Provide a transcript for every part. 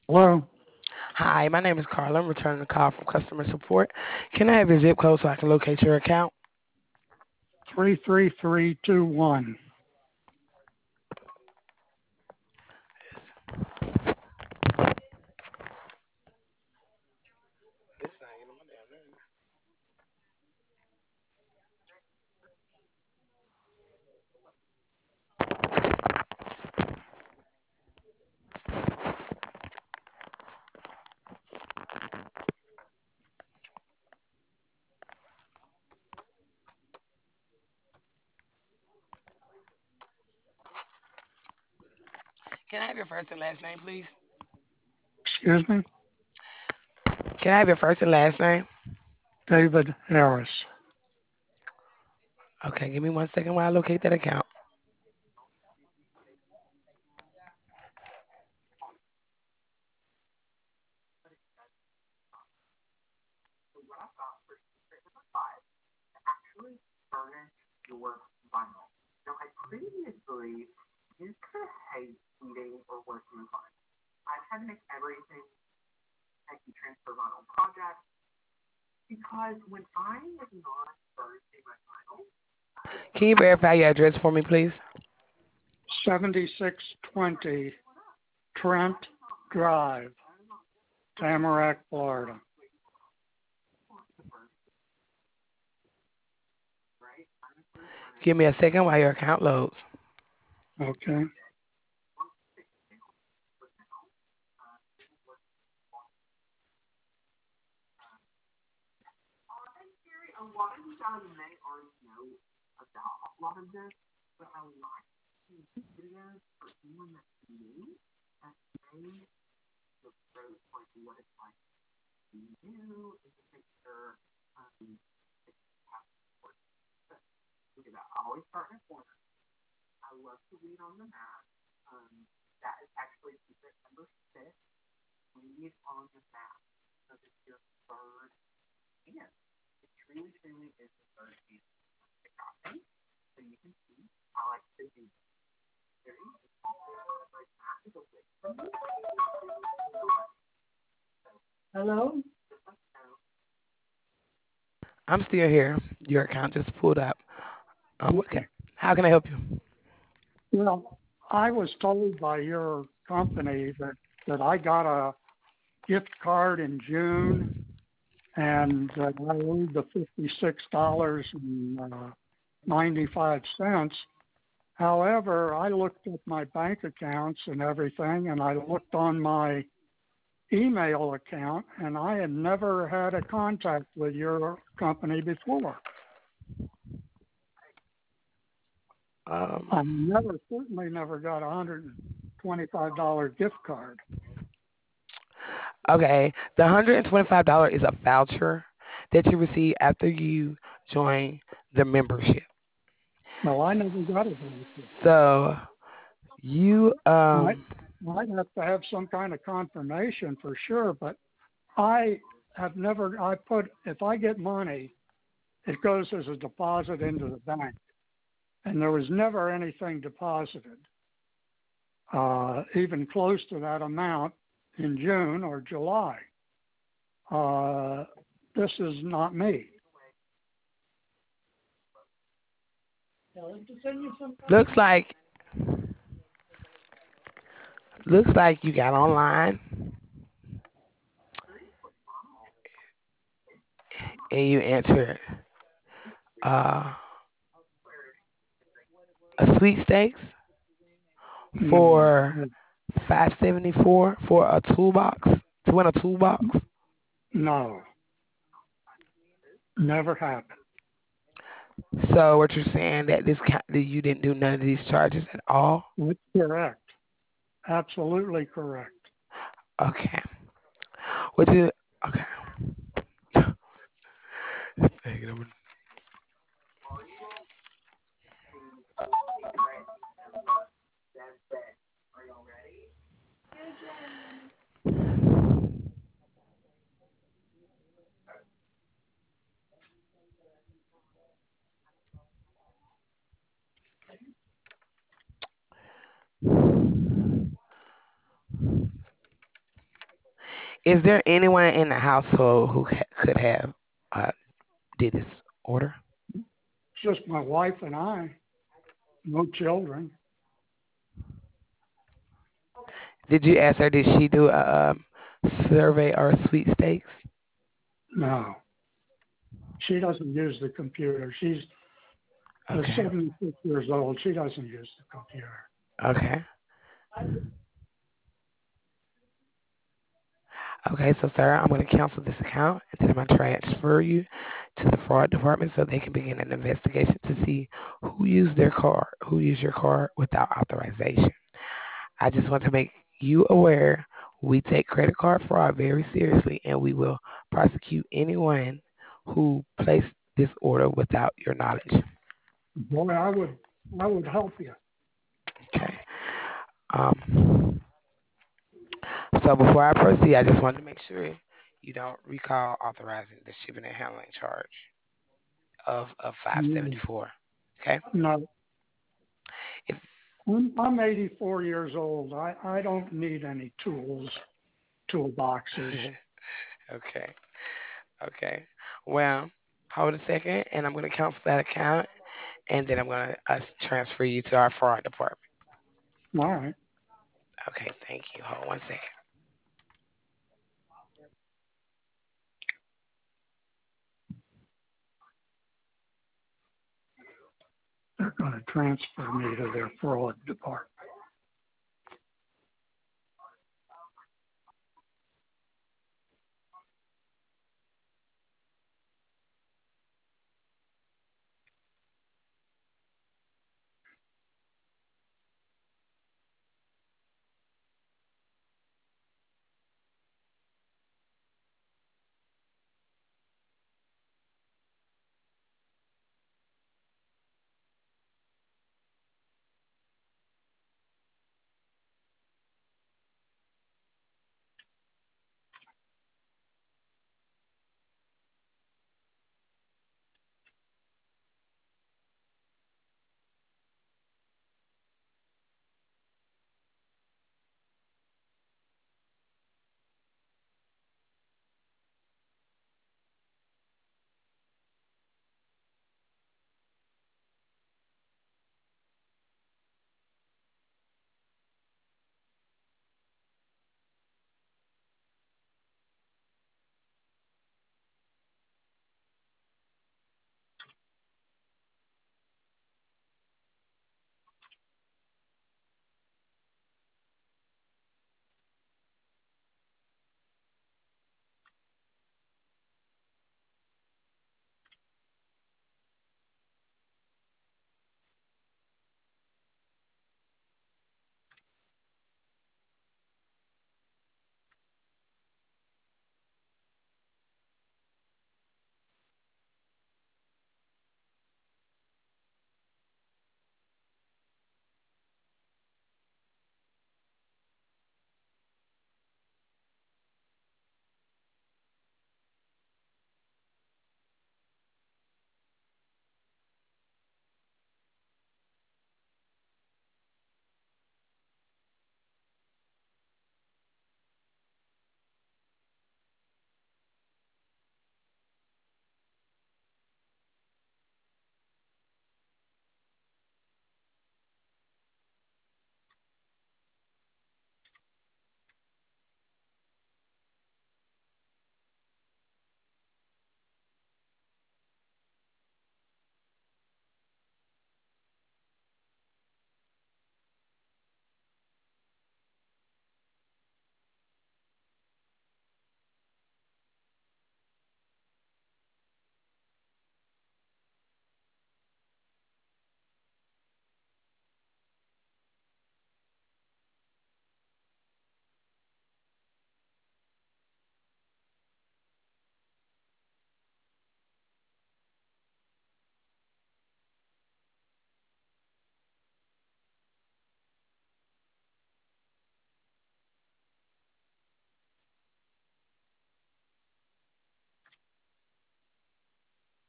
Hello, Hi, my name is Carla. I'm returning a call from customer support. Can I have your zip code so I can locate your account? 33321. Can I have your first and last name, please? Excuse me, Can I have your first and last name? David Harris. Okay, give me 1 second while I locate that account. Can you verify your address for me, please? 7620 Trent Drive, Tamarack, Florida. Give me a second while your account loads. Okay. Hello? I'm still here. Your account just pulled up. Okay. Okay. How can I help you? Well, I was told by your company that I got a gift card in June and I owed the $56.95. However, I looked at my bank accounts and everything, and I looked on my email account, and I had never had a contact with your company before. I Um, certainly never got a $125 gift card. okay. The $125 is a voucher that you receive after you join the membership. No, I never got a benefit. So you I, I'd have to have some kind of confirmation for sure, but I if I get money, it goes as a deposit into the bank. And there was never anything deposited, even close to that amount in June or July. Uh, this is not me. looks like looks like you got online and you entered uh, a sweepstakes No, for 574 for a toolbox to win a toolbox. no, never happened. So what you're saying that that you didn't do none of these charges at all? That's correct. Absolutely correct. Okay. What you okay? Is there anyone in the household who could have uh, did this order? It's just my wife and I, no children. Did you ask her? Did she do a survey or sweepstakes? No, she doesn't use the computer. She's Okay. 76 years old. She doesn't use the computer. Okay. Okay. So, sir, I'm going to cancel this account and then I'm going to transfer you to the fraud department so they can begin an investigation to see who used your card without authorization. I just want to make you aware we take credit card fraud very seriously and we will prosecute anyone who placed this order without your knowledge. Boy, I would help you. Okay. Um, so before I proceed, I just wanted to make sure you don't recall authorizing the shipping and handling charge of Mm, 574. Okay. no, If I'm 84 years old. I don't need any toolboxes. okay. Okay. Well, hold a second and I'm gonna cancel that account and then I'm gonna transfer you to our fraud department. All right. Okay, thank you. Hold 1 second. They're going to transfer me to their fraud department.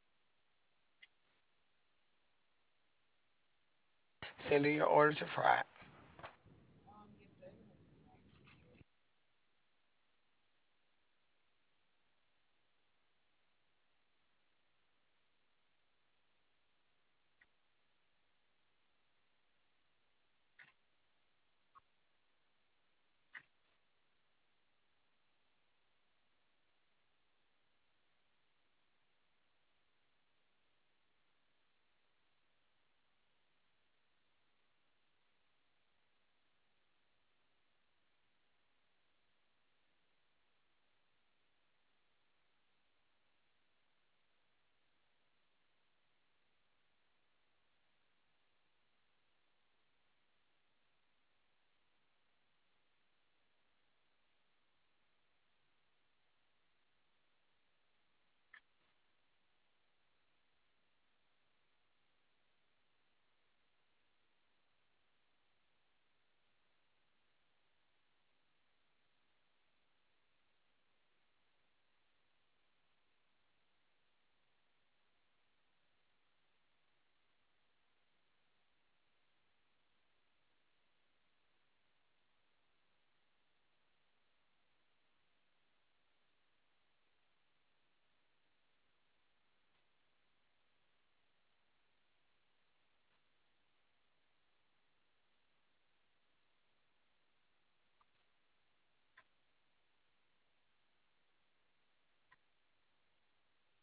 Sending your order to fraud.